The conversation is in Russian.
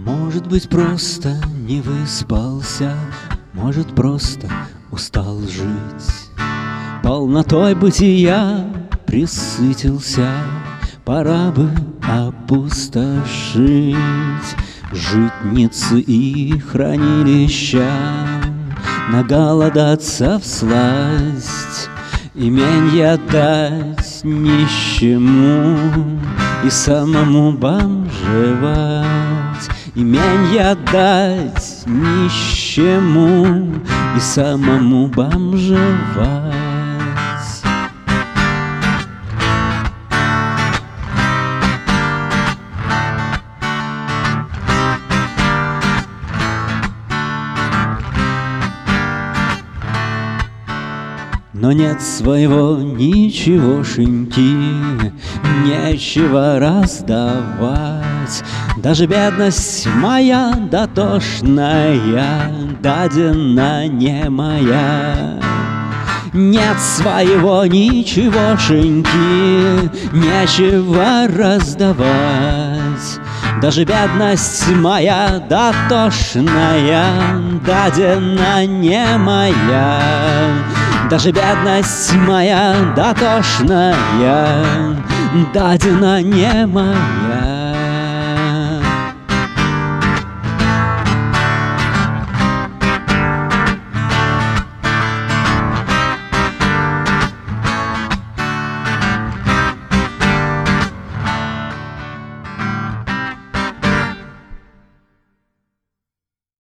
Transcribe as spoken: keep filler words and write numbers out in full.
Может быть, просто не выспался, может, просто устал жить. Полнотой бытия пресытился, пора бы опустошить житницы и хранилища, наголодаться всласть, именья дать нищему и самому бомжевать, именья дать нищему и самому бомжевать. Но нет своего ничегошеньки, нечего раздавать. Даже бедность моя дотошная, дадена не моя. Нет своего ничегошеньки, нечего раздавать. Даже бедность моя дотошная, дадена не моя. Даже бедность моя дотошная, дадена не моя.